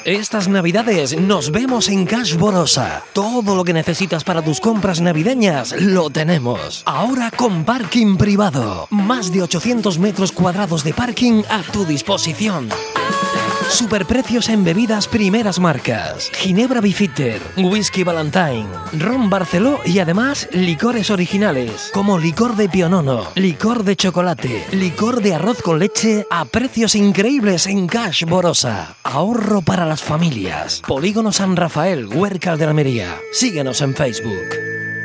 Estas navidades nos vemos en Cash Borosa. Todo lo que necesitas para tus compras navideñas lo tenemos. Ahora con parking privado. Más de 800 metros cuadrados de parking a tu disposición. Superprecios en bebidas primeras marcas. Ginebra Beefeater, Whisky Valentine, Ron Barceló y además licores originales como licor de pionono, licor de chocolate, licor de arroz con leche a precios increíbles en Cash Borosa. Ahorro para las familias. Polígono San Rafael, Huércal de Almería. Síguenos en Facebook.